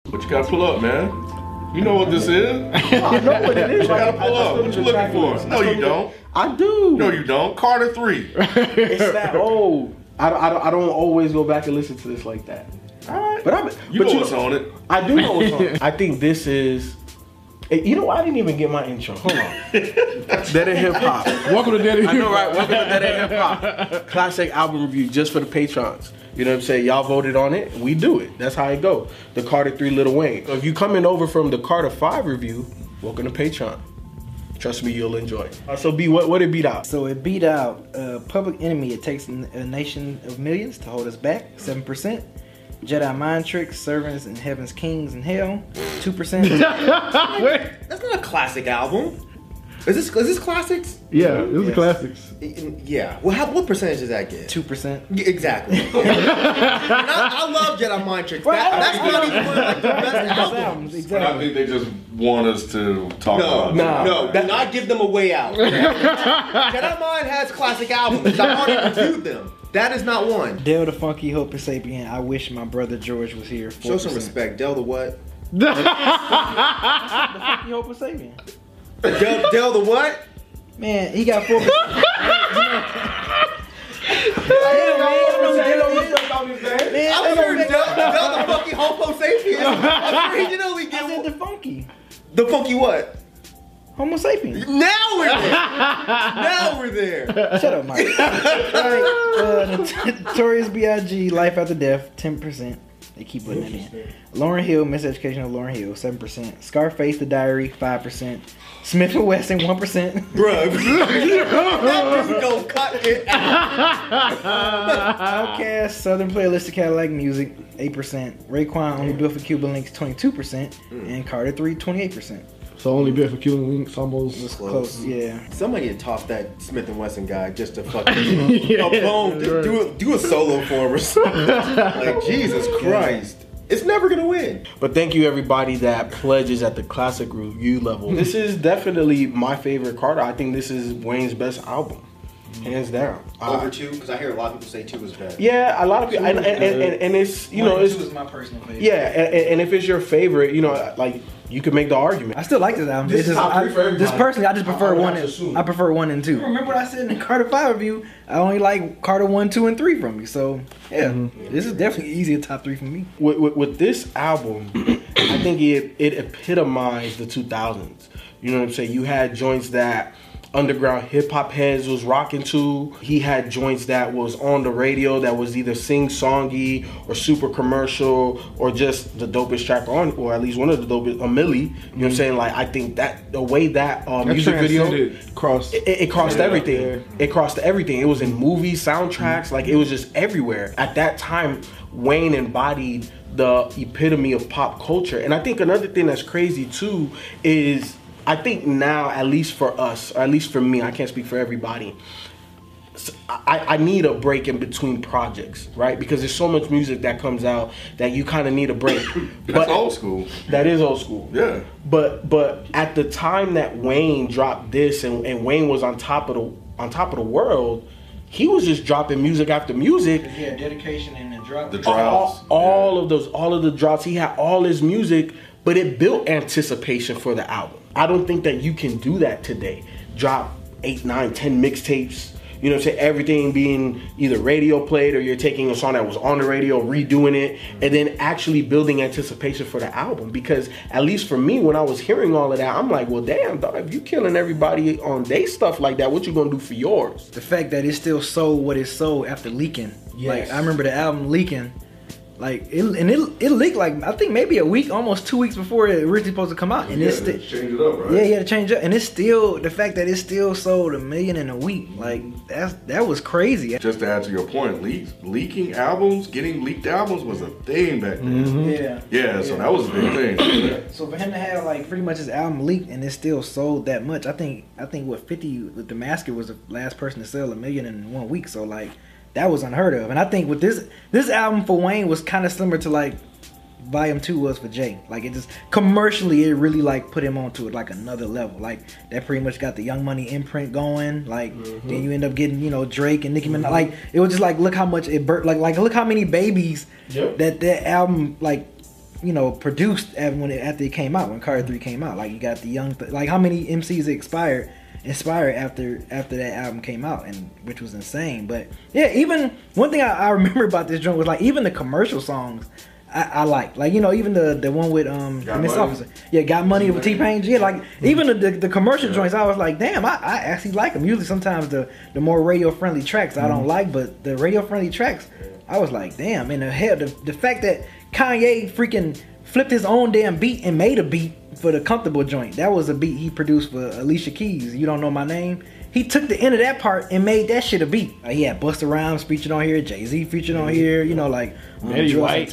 But you gotta pull up, man. You know what this is. I know what it is. You gotta pull up. What you looking for? No, you don't. I do. No, you don't. Carter 3. It's that old. I don't always go back and listen to this like that. Alright. But you know what's on it. I do know what's on it. I think this is. You know what? I didn't even get my intro. Hold on. Dead End Hip Hop. Welcome to Dead End Hip Hop. I know, right? Welcome to Dead End Hip Hop. Classic album review just for the patrons. You know what I'm saying? Y'all voted on it. We do it. That's how it go. The Carter 3 Lil Wayne. If you coming over from the Carter 5 review, welcome to Patreon. Trust me, you'll enjoy it. So B, what it beat out? So it beat out Public Enemy. It takes a nation of millions to hold us back. 7%. Jedi Mind Tricks, Servants and Heaven's Kings and Hell. 2%. That's not a classic album. Is this classics? Yeah, this is classics. Yeah. Well, what percentage does that get? 2%. Yeah, exactly. And I love Jedi Mind Tricks. That's not even one of like, the best albums. But I think they just want us to talk about it. No, do not give them a way out. Jedi Mind has classic albums. I've already reviewed them. That is not one. Del the Funky Hope Sapien. I wish my brother George was here. 4%. Show some respect. Del the what? The Funky Hope Sapien. Del the what? Man, he got 4%. I'm sure Del the Funky Homo Sapien. I'm sure he can only get I said the Funky. The Funky what? Homo Sapien. Now we're there. Now we're there. Shut up, Mike. Alright, Notorious B.I.G. Life After Death, 10%. They keep putting it in. Lauryn Hill, Miseducation of Lauryn Hill, 7%. Scarface, The Diary, 5%. Smith & Wesson, 1%. Bruh, that dude don't cut it out. Outkast, Southern Playlist of Cadillac Music, 8%. Raekwon, Only Built for Cuban Links, 22%. And Carter 3, 28%. So only bit for Cuban Links almost. It was close, yeah. Somebody had tossed that Smith & Wesson guy just to fucking a bone. Do a solo for him or something. Like, Jesus Christ. It's never gonna win. But thank you everybody that pledges at the classic review level. This is definitely my favorite Carter. I think this is Wayne's best album. Hands down. Over 2? Because I hear a lot of people say 2 is better. Yeah, a lot of people, and it's, you know, it's 2 is my personal favorite. yeah, and if it's your favorite, you know, like, you could make the argument. I still like this album. This It's is just, top 3 for everybody. just personally, I just prefer I would one. have to assume. I prefer 1 and 2. Remember what I said in the Carter 5 review? I only like Carter 1, 2, and 3 from you. So yeah, this is definitely easier top 3 for me. With this album, I think it epitomized the 2000s. You know what I'm saying? You had joints that underground hip hop heads was rocking to. He had joints that was on the radio that was either sing-songy or super commercial or just the dopest track on, or at least one of the dopest, a Millie. You know what I'm saying? Like, I think that the way that music video crossed it crossed everything. Yeah. It crossed everything. It was in movies, soundtracks, like it was just everywhere. At that time, Wayne embodied the epitome of pop culture. And I think another thing that's crazy too is, I think now, at least for us, or at least for me, I can't speak for everybody, I need a break in between projects, right? Because there's so much music that comes out that you kind of need a break. That's old school. That is old school. Yeah. But at the time that Wayne dropped this and Wayne was on top of the world, he was just dropping music after music. Yeah, Dedication and the drop. The drops. All of the drops. He had all his music, but it built anticipation for the album. I don't think that you can do that today. Drop 8, 9, 10 mixtapes. You know what I'm saying? Everything being either radio played or you're taking a song that was on the radio, redoing it, and then actually building anticipation for the album. Because at least for me, when I was hearing all of that, I'm like, well, damn, dog, if you killing everybody on their stuff like that, what you gonna do for yours? The fact that it still sold what it sold after leaking. Yes. Like, I remember the album leaking. Like, it leaked like, I think maybe a week, almost 2 weeks before it originally supposed to come out. And it's still, change it up, right? yeah, you had to change it up. And it's still, the fact that it still sold 1 million in a week, like, that was crazy. Just to add to your point, leaking albums, getting leaked albums was a thing back then. Yeah. Yeah, so that was a big thing. So for him to have like pretty much his album leaked and it still sold that much, I think what 50 with the Masker was the last person to sell 1 million in 1 week. So like, that was unheard of. And I think with this album for Wayne was kind of similar to like Volume 2 was for Jay. Like, it just commercially, it really like put him onto it like another level. Like, that pretty much got the Young Money imprint going. Like, then you end up getting, you know, Drake and Nicki Minaj. Like, it was just like, look how much it burnt. Like look how many babies that album like produced after it came out, when Carter 3 came out. Like you got the young, like how many MCs inspired after that album came out, and which was insane. But yeah, even one thing I remember about this joint was like even the commercial songs I like even the one with the Miss Officer, Got Money with T-Pain, like even the commercial joints, I was like, damn, I actually like them. Usually sometimes the more radio friendly tracks I don't like, but the radio friendly tracks I was like, damn. And the fact that Kanye freaking flipped his own damn beat and made a beat for the Comfortable joint. That was a beat he produced for Alicia Keys, You Don't Know My Name. He took the end of that part and made that shit a beat. He had Busta Rhymes featured on here, Jay-Z featured on here, Betty White.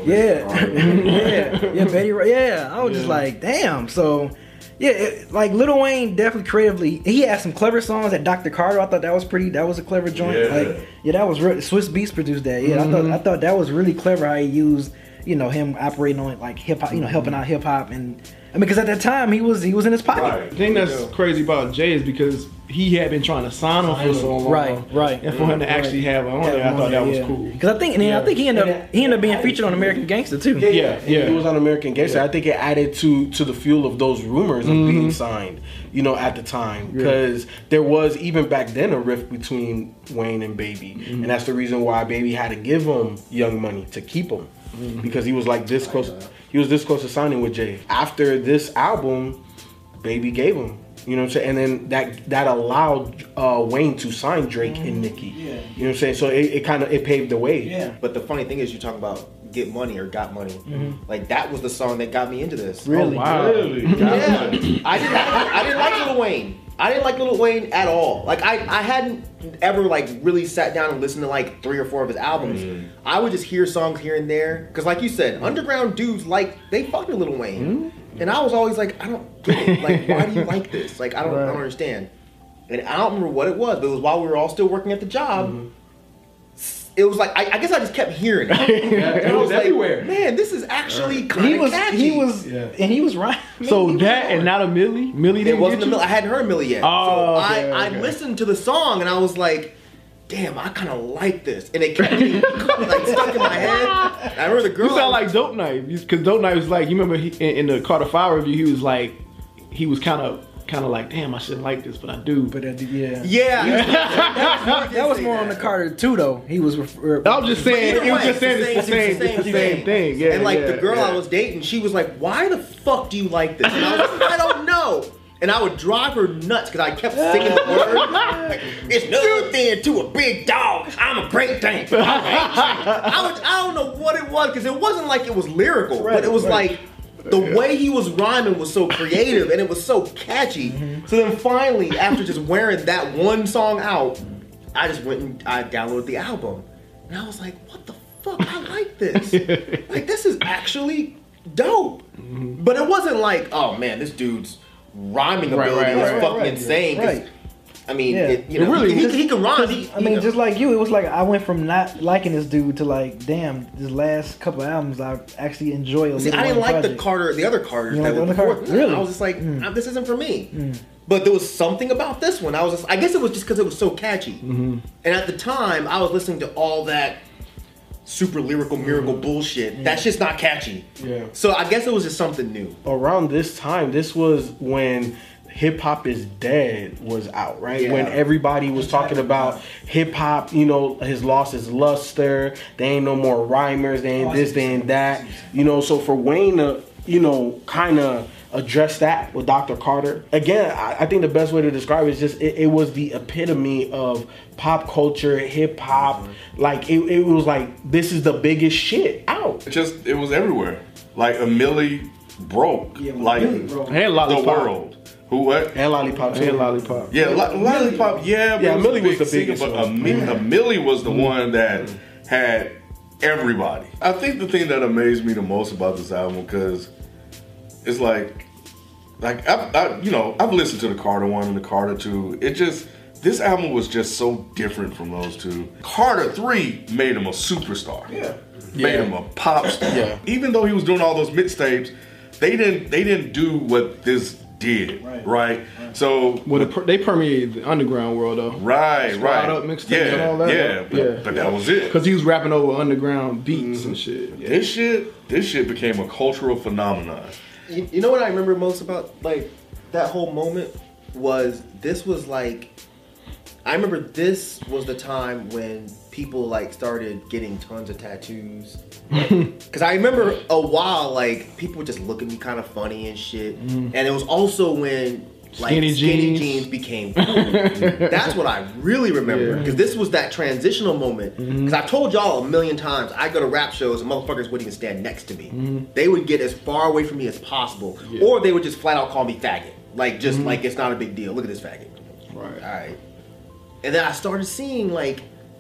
Betty White. Yeah, I was just like, damn. So, like Lil Wayne definitely creatively, he had some clever songs at Dr. Carter. I thought that was a clever joint. That was real. Swiss Beats produced that. I thought that was really clever how he used, him operating on like hip hop, helping out hip hop. And I mean, because at that time he was in his pocket. Right. The thing that's crazy about Jay is because he had been trying to sign him for so long, right, and for him to actually have it on there, I thought that was cool. Because I think he ended up being featured on American Gangster too. He was on American Gangster. I think it added to the fuel of those rumors of being signed, at the time, because there was even back then a rift between Wayne and Baby, and that's the reason why Baby had to give him Young Money to keep him, because he was like this close. He was this close to signing with Jay. After this album, Baby gave him. You know what I'm saying? And then that allowed Wayne to sign Drake and Nicki. Yeah. You know what I'm saying? So it paved the way. Yeah. But the funny thing is, you talk about Get Money or Got Money. Like that was the song that got me into this. Really? Oh, wow. Really? Yeah. I didn't like Lil Wayne. I didn't like Lil Wayne at all. Like I hadn't ever like really sat down and listened to like 3 or 4 of his albums. I would just hear songs here and there. Cause like you said, underground dudes they fucked with Lil Wayne. And I was always like, I don't get it. Like, why do you like this? Like, I don't understand. And I don't remember what it was, but it was while we were all still working at the job. It was like, I guess I just kept hearing it. It was everywhere. Like, man, this is actually kind of catchy. He was right. So that and not a Millie? Millie didn't It wasn't get a you? Millie. I hadn't heard Millie yet. Oh, so okay, I listened to the song and I was like, damn, I kind of like this. And it kept me like stuck in my head. And I remember the girl. You sound like Dope Knife, because Dope Knife was like, you remember in the Carter 5 review, he was like, he was kind of like, damn, I shouldn't like this, but I do. But Yeah. That was more on the Carter 2 though. He was. I was just saying, it was just saying it's the same thing. Yeah. And like the girl I was dating, she was like, "Why the fuck do you like this?" And I was like, "I don't know." And I would drive her nuts because I kept singing the word. Like, it's nothing to a big dog. I'm a great thing. I don't know what it was because it wasn't like it was lyrical, but it was like the way he was rhyming was so creative and it was so catchy. So then finally, after just wearing that one song out, I just went and I downloaded the album. And I was like, what the fuck? I like this. Like, this is actually dope. But it wasn't like, oh man, this dude's rhyming ability is fucking insane. 'Cause, I mean, he can rhyme. Just like you, it was like I went from not liking this dude to like, damn, this last couple of albums I actually enjoy. I didn't like the other Carters that were before. Really? I was just like, this isn't for me. But there was something about this one. I guess it was just because it was so catchy. And at the time, I was listening to all that super lyrical miracle bullshit. That's just not catchy. Yeah. So I guess it was just something new. Around this time, this was when Hip Hop Is Dead was out, right? Yeah. When everybody was talking about hip hop, his lost his luster. They ain't no more rhymers. They ain't this, they ain't that. So for Wayne to, kind of address that with Dr. Carter. Again, I think the best way to describe it is just it was the epitome of pop culture, hip hop. Like it was like, this is the biggest shit out. It was everywhere. Like a Millie broke like And the Lollipop. world. Who what? And Lollipop. And Lollipop. Yeah, Lollipop. Yeah, Millie was the singer, biggest but one. a Millie was the one that had everybody. I think the thing that amazed me the most about this album, because it's like I've listened to the Carter 1 and the Carter 2. This album was just so different from those two. Carter 3 made him a superstar. Yeah. Made him a pop star. Yeah. Even though he was doing all those mixtapes, they didn't do what this did, right? So Well, they permeated the underground world though. right, Up mixtapes and all that. But that was it. Because he was rapping over underground beats and shit. Yeah. This shit became a cultural phenomenon. You know what I remember most about like that whole moment was this was like I remember this was the time when people like started getting tons of tattoos. Because I remember a while like people would just look at me kind of funny and shit. And it was also when like skinny jeans became cool. That's what I really remember. Because this was that transitional moment. Because I told y'all a million times I go to rap shows and motherfuckers wouldn't even stand next to me. They would get as far away from me as possible, or they would just flat out call me faggot. Like just like it's not a big deal. Look at this faggot. Right. All right. And then I started seeing like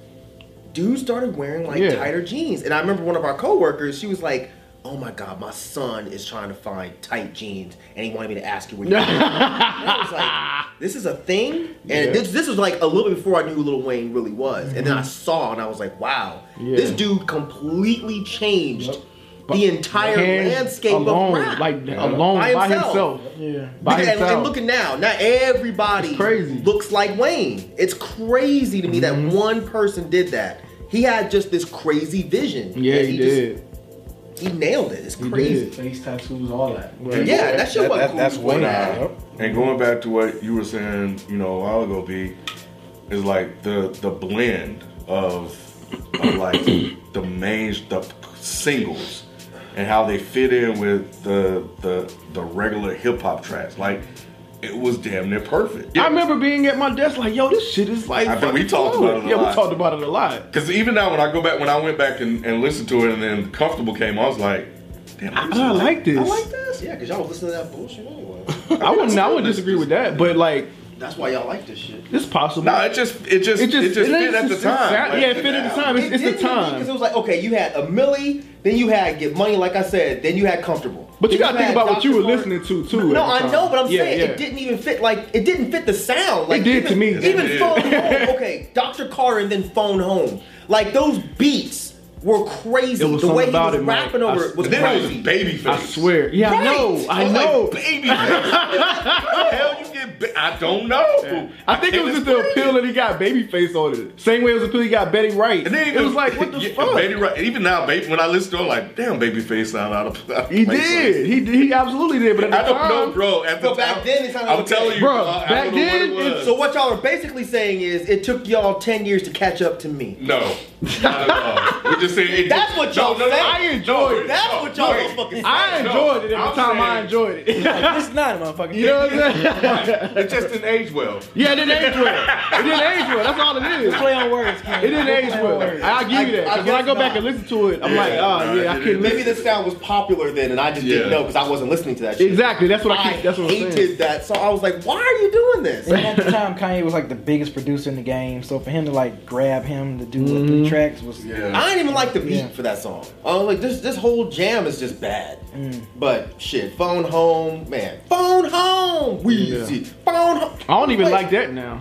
dudes started wearing like tighter jeans. And I remember one of our coworkers, she was like, "Oh my God, my son is trying to find tight jeans and he wanted me to ask you where you are." And I was like, this is a thing? And this was like a little bit before I knew who Lil Wayne really was. And then I saw and I was like, wow, this dude completely changed the entire landscape alone, of rap. Like alone by himself. By himself. And look at now everybody looks like Wayne. It's crazy to me that one person did that. He had just this crazy vision. Yeah, he did. He nailed it. It's crazy. Face tattoos, all that. Right. Yeah, that shit was cool. That's Wayne. And going back to what you were saying, a while ago, B, is like the blend of like the singles and how they fit in with the regular hip hop tracks. Like it was damn near perfect. I remember being at my desk like, yo, this shit is like. I think we talked about it a lot. Yeah, we talked about it a lot. Because even now, when I went back and listened to it, and then Comfortable came, I was like, damn, I like this. I like this. Yeah, because y'all was listening to that bullshit anyway. I wouldn't disagree with that, but like. That's why y'all like this shit. It's possible. No, it just fit at the time. Yeah, it fit at the time. It's the time. Because it was like, okay, you had a Milli, then you had Get Money, like I said, then you had Comfortable. But you gotta think about what you were listening to too. No, I know, but I'm saying it didn't even fit. Like it didn't fit the sound. Like it did to me. Even Phone Home. Okay, Dr. Carter and then Phone Home. Like those beats were crazy. The way he was rapping over it was crazy. Babyface. I swear. Yeah, right. I know. Like, Babyface. How the hell you get? I don't know. Yeah. I think it was just the appeal that he got Babyface on it. Same way it was the appeal he got Betty Wright. And then it was like, what the fuck? Betty Wright. Even now, when I listen to it, I'm like, damn, Babyface sound out of He did. He absolutely did. But at the time, I don't know, bro. But back then, it sounded I'm telling you, bro. Back then, so what y'all are basically saying is, it took y'all 10 years to catch up to me. No, not at all. We're just saying that's what y'all say. I enjoyed it. That's what y'all motherfucking say. I enjoyed it at the time. I enjoyed it. Like, this is not a motherfucker. You know what I'm saying? It just didn't age well. Yeah, it didn't age well. It didn't age well. That's all it is. Play on words, Ken. It didn't age well. I'll give you that. Because when I go back and listen to it, I'm like, I couldn't. Maybe this sound was popular then, and I just didn't know because I wasn't listening to that shit. Exactly. That's what I hated that. So I was like, why are you doing this? And at the time, Kanye was like the biggest producer in the game. So for him to like grab him to do 3 tracks was. Yeah. I didn't even like the beat for that song. Like this whole jam is just bad. But shit, Phone Home, man. Phone Home! Weezy. Phone Home. I don't even like that now.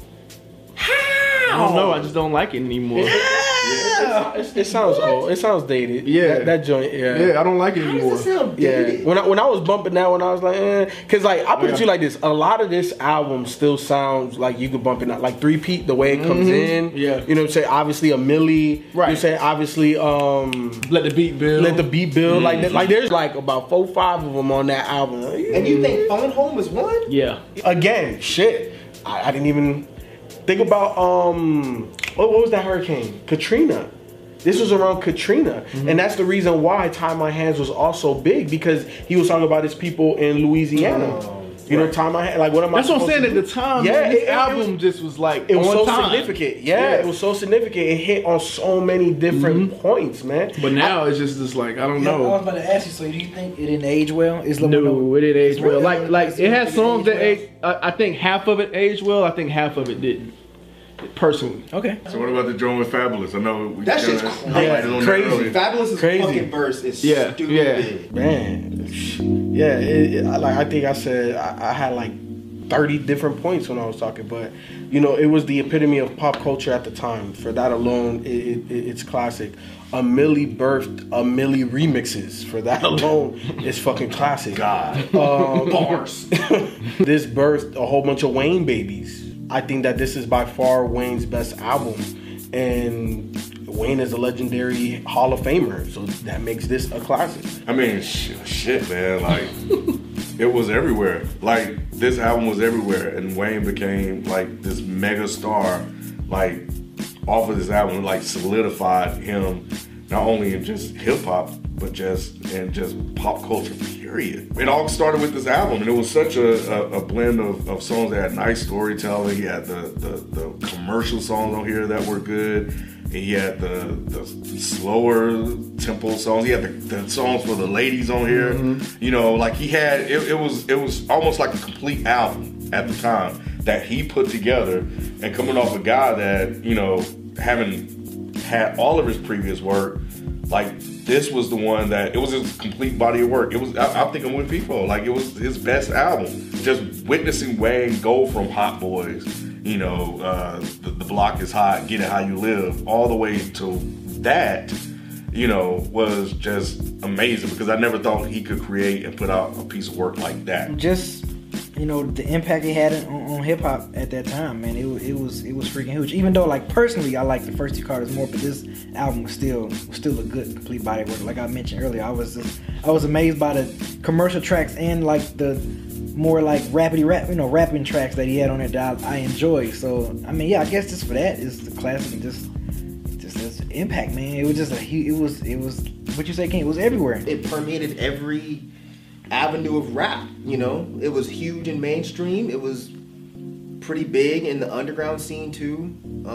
How? I don't know. I just don't like it anymore. Yeah. It sounds old. It sounds dated. Yeah. That joint, Yeah, I don't like it anymore. How does it sound dated? Yeah. When I was bumping that one, I was like, because like I put it to you like this: a lot of this album still sounds like you could bump it out, like 3-Peat, the way it comes in. Yeah. You know what I'm saying? Obviously a Milli. Right. You know what I'm saying? Obviously Let the Beat Build. Let the Beat Build. Like there's like about 4-5 of them on that album. And you think Phone Home is one? Yeah. Again, shit. I didn't even think about what was that hurricane? Katrina. This was around Katrina, and that's the reason why Tie My Hands was also big, because he was talking about his people in Louisiana. You know, Tie My Hands, like what am I? That's what I'm saying. At the time, yeah, this album just was like it was so time. significant. Yeah, it was so significant. It hit on so many different points, man. But now it's just like I don't know. I was about to ask you. So do you think it didn't age well? No, it didn't age well. Like it had songs that aged. I think half of it aged well. I think half of it didn't. Personally. Okay. So what about the joint with Fabulous? I know that shit's crazy. Fabulous' fucking verse is stupid. Yeah. Man. Yeah. Like I think I said I had like 30 different points when I was talking, but you know, it was the epitome of pop culture at the time. For that alone, it's classic. A Milli birthed a Milli remixes. For that alone, it's fucking classic. God. Bars. This birthed a whole bunch of Wayne babies. I think that this is by far Wayne's best album, and Wayne is a legendary Hall of Famer, so that makes this a classic. I mean, shit, man. Like, it was everywhere. Like, this album was everywhere, and Wayne became like this mega star. Like, off of this album, like solidified him not only in just hip hop, but just pop culture. Period. It all started with this album, and it was such a blend of songs that had nice storytelling. He had the commercial songs on here that were good. He had the slower tempo songs. He had the songs for the ladies on here. Mm-hmm. You know, like he had it was almost like a complete album at the time that he put together. And coming off a guy that, you know, having had all of his previous work, like this was the one that it was his complete body of work. It was I'm thinking with people, like it was his best album. Just witnessing Wayne go from Hot Boys, you know, the block is hot, get it how you live, all the way to that, you know, was just amazing because I never thought he could create and put out a piece of work like that. Just, you know, the impact it had on hip hop at that time, man, it was freaking huge. Even though, like, personally, I like the first two Carters more, but this album was still a good complete body of work. Like I mentioned earlier, I was amazed by the commercial tracks and like the more like rapping tracks that he had on it that I enjoy. So I mean, yeah, I guess just for that is the classic and just as impact, man. It was just it was what you say, King. It was everywhere. It permeated every avenue of rap. You know, it was huge in mainstream. It was pretty big in the underground scene too.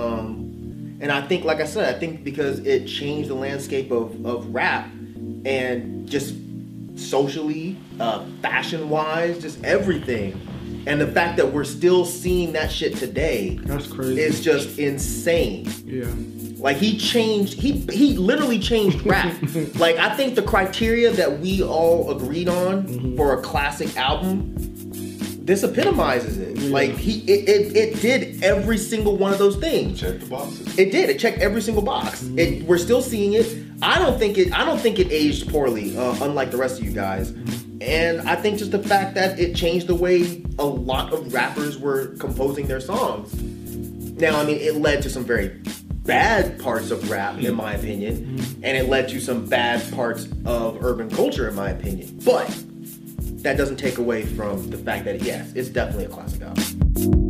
And I think, like I said, I think because it changed the landscape of rap and just socially, fashion-wise, just everything. And the fact that we're still seeing that shit today, that's crazy. Is just insane. Yeah. Like he literally changed rap. Like I think the criteria that we all agreed on for a classic album, this epitomizes it. Yeah. Like it did every single one of those things. Check the boxes. It did. It checked every single box. We're still seeing it. I don't think it aged poorly, unlike the rest of you guys. And I think just the fact that it changed the way a lot of rappers were composing their songs. Now, I mean, it led to some very bad parts of rap, in my opinion, and it led to some bad parts of urban culture, in my opinion. But that doesn't take away from the fact that, yes, it's definitely a classic album.